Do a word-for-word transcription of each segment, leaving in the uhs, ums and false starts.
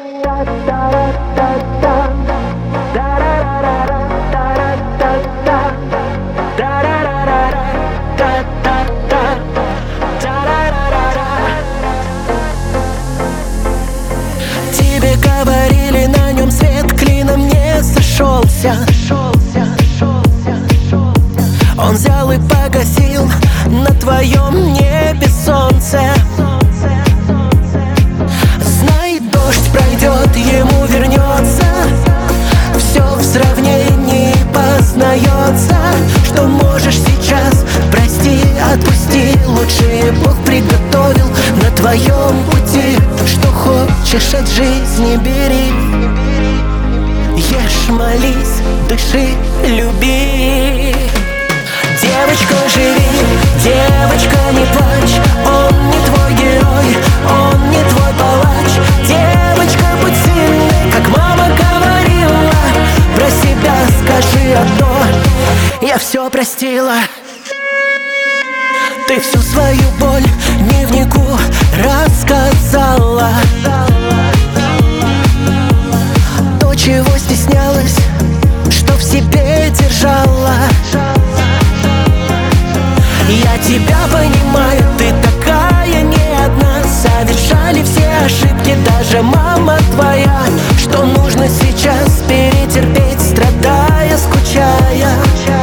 Тебе говорили, на нем свет клином не сошелся. Он взял и погасил на твоем небе солнце. Знай, дождь пройдет, ему вернется. Все в сравнении познается. Что можешь сейчас, прости, отпусти. Лучшее Бог приготовил на твоем пути. Что хочешь от жизни бери. Ешь, молись, дыши, люби. Девочка, живи, девочка, не плачь. Он не твой герой, он не твой палач. Девочка, будь сильной, как мама говорила. Про себя скажи одно: я все простила. Ты всю свою боль дневнику рассказала. То, чего стеснялась, что в себе держала. Я тебя понимаю, ты такая не одна. Совершали все ошибки, даже мама твоя. Что нужно сейчас перетерпеть, страдая, скучая.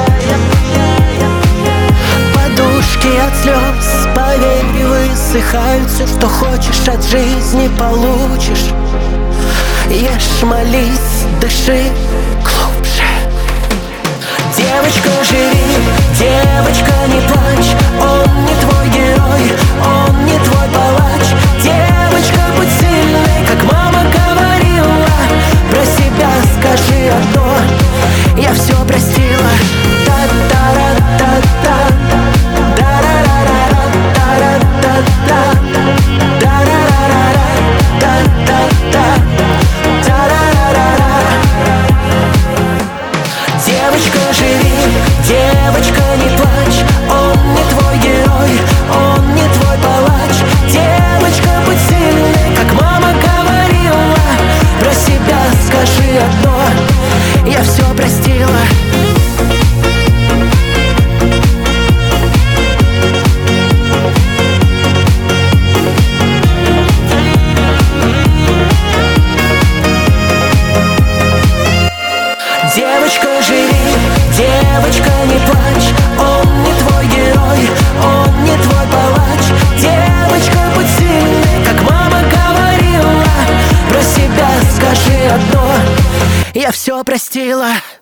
Подушки от слез, поверь, высыхают. Все, что хочешь от жизни, получишь. Ешь, молись, дыши глубже. Девочка, живи, девочка, не плачь. Он не твой герой, он не твой палач. Девочка, будь сильной, как мама говорила. Про себя скажи одно: я все простила. Та-та-ра-та-та, да-ра-ра-ра-ра, та-ра-та-та, да-ра-ра-ра-ра, та-та-та, та-ра-ра-ра-ра. Девочка, живи, девочка, не плачь. Он не твой герой, он не твой палач. Девочка, будь сильной, как мама говорила. Про себя скажи одно: я все простила. Девочка, живи, девочка, не плачь. Он не твой герой, он не твой палач. Девочка, будь сильной, как мама говорила. Про себя скажи одно: я все простила.